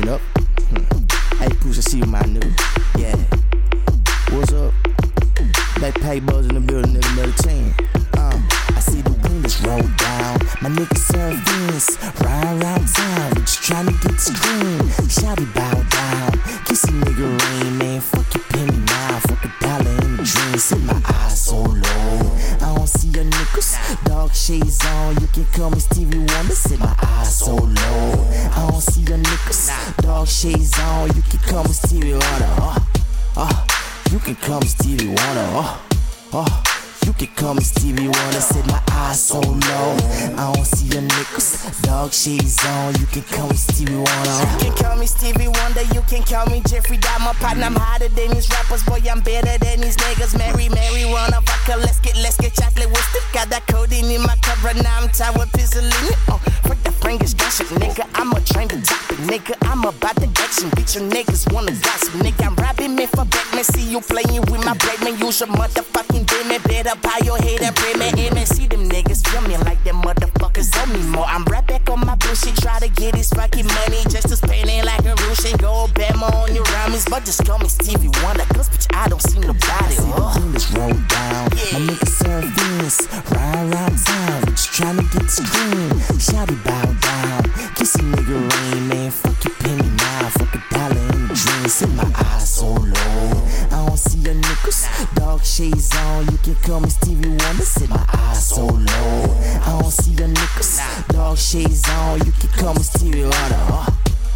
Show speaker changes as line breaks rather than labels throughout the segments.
What up? Hey, Push, I see you, my nigga. Yeah. What's up? That pay buzz in the building, nigga, another 10. I see the windows roll down. My niggas serve this. Ride around town. We just trying to get screen. Shawty bow down. Kiss a nigga rain, man. Fuck your penny now. Fuck a dollar in the dream. Set my eyes so low. I don't see your niggas. Dog shades on. You can call me Stevie Wonder. Set my eyes so low. I don't see your niggas. Dog shades on. You can call me Stevie Wonder. You can call me Stevie Wonder. You can call me Stevie Wonder. Set my eyes so low. I don't see your niggas. Dog shades on. You can call me Stevie Wonder.
You can call me Stevie Wonder. You can call me Jeffrey Dahmer. Partner, I'm hotter than these rappers. Boy, I'm better than these niggas. Mary, wanna fuck her. Let's get chocolate with stick. Got that codeine in my cup right now. I'm tired with Pizzolini. Fuck the Frankish gossip, nigga. I'm a train to topic, nigga. I'm about the action. Bitch, your niggas wanna gossip, nigga. I'm rapping me for back, man. See you playing with my bread, man. Use your motherfucking demon. Better buy your head and pray, man. Amen. See them niggas feel me like them motherfuckers owe me more. I'm right back on my bullshit. Try to get this fucking money just to spend it like a roosh and go Bama on your rhymes. But just call me Stevie Wonder, cause bitch, I don't see nobody.
The windows roll down. My niggas serve this. Ride around town. We just trying to get screen. Shawty bow down. Kiss a nigga rain, man. Fuck your penny now. Fuck a dollar in the dream. Set my eyes so low. I don't see your niggas. Dog shades on. You can call me Stevie Wonder. Set my eyes so low. I don't see your niggas. Dog shades on. You can call me Stevie Wonder.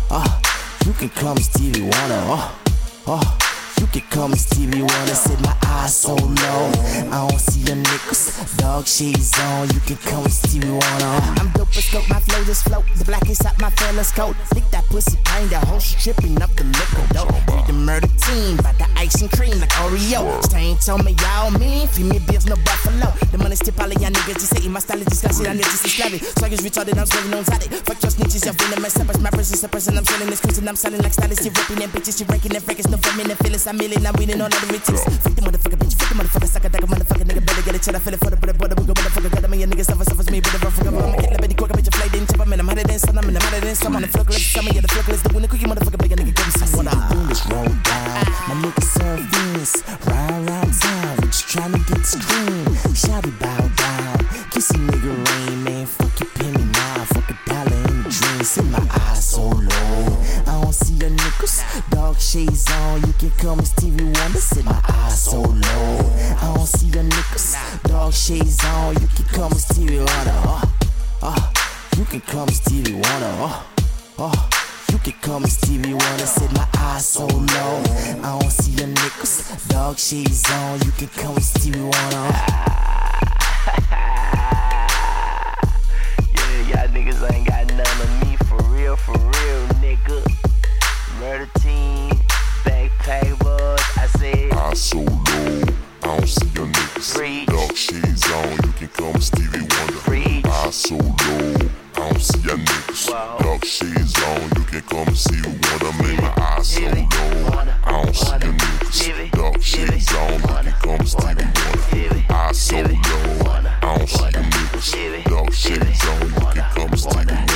You can call me Stevie Wonder. You can call me Stevie Wonder. Set my eyes so low. I don't see your niggas. Dog shades on. You can call me Stevie Wonder.
I'm dope as scope. My flow just float. The black is out my fella's coat. Think that pussy pain. That hoe stripping up the liquor dope. Feed the murder team. By the ice and cream like Oreo. Stain told me y'all mean. Feed me bills, no buffalo. The money still all of y'all niggas just saying my style is disgusting. I need just to slap it. Swag is retarded. I'm swinging on Zaddy. Fuck your snitches. You're feeling my steppers. My person is a person. I'm selling this cruise and I'm selling like stylists. You're ripping and bitches. You're ranking and frankest. No for me and feelings. I'm million. I'm winning all of the riches. Fuck the motherfucker bitch. Fuck the motherfucker sucker. That motherfucker nigga better get it. Chill. I feel it for the brother. We go motherfucker. Got me. Your niggas suffers me. But the motherfucker. I'm a kid. Let me quick. I'm a flight. Didn't chip. I'm in. I'm hotter than sun. I'm in. I'm hotter than some. I'm the flockless. Some of you the flockless. The winner cookie motherfucker. But your nigga give me some water.
The windows roll down. My niggas serve this. Ride around town. We just trying to get screen. Shawty bow down. Kiss a nigga rain, man. Fuck your penny now. Fuck a dollar in the dream. Set my eyes so low. I don't see your niggas. Dog shades on. You can call me Stevie Wonder. Set my eyes so low. I don't see your niggas. Dog shades on. You can call me Stevie Wonder. You can call me Stevie Wonder. You can call me Stevie Wonder. Set my eyes so low. I don't see your niggas. Dog shades on. You can call me Stevie Wonder.
Yeah, y'all niggas ain't got none of me for real, nigga. Murder team, backpack buzz. I said
eyes so low. I don't see your niggas.
Preach.
Dog shades on. You can call me Stevie Wonder.
Preach.
Eyes so low. I don't see your niggas.
Wow.
Dog shades on. You can call me Stevie Wonder. Make my eyes so low. I don't see your niggas. Dog shades on. You can call me Stevie Wonder. Eyes so low. I don't see your niggas. Dog shades on. You can call me Stevie Wonder.